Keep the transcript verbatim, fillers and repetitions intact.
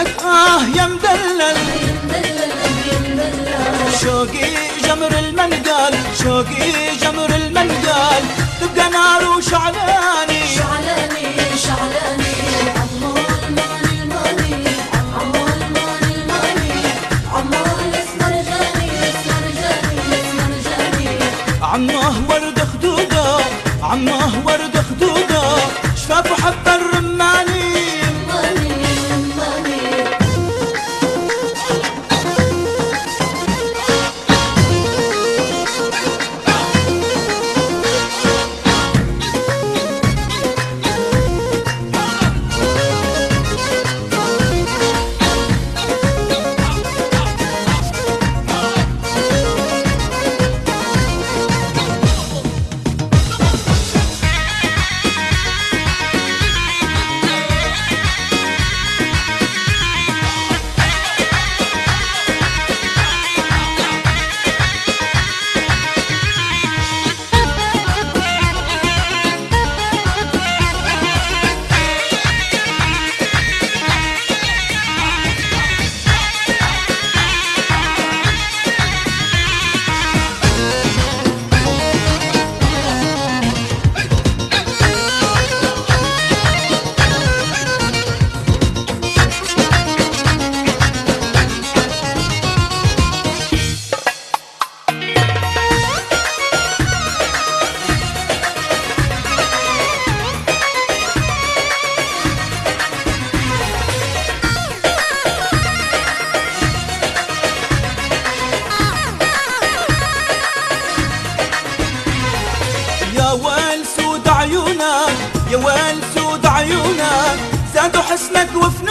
لك آه يا مدلل شوقي جمر المنقال، شوقي جمر المنقال، تبقى نار وشعلاني شعلاني شعلاني عمو الماني الماني عمو الماني الماني عمو الاسمرجاني الاسمرجاني الاسمرجاني عمه ورد خدوده، عمه ورد خدوده، شفاف حب الرماني يا ويل سود عيونك زادوا حسنك وفي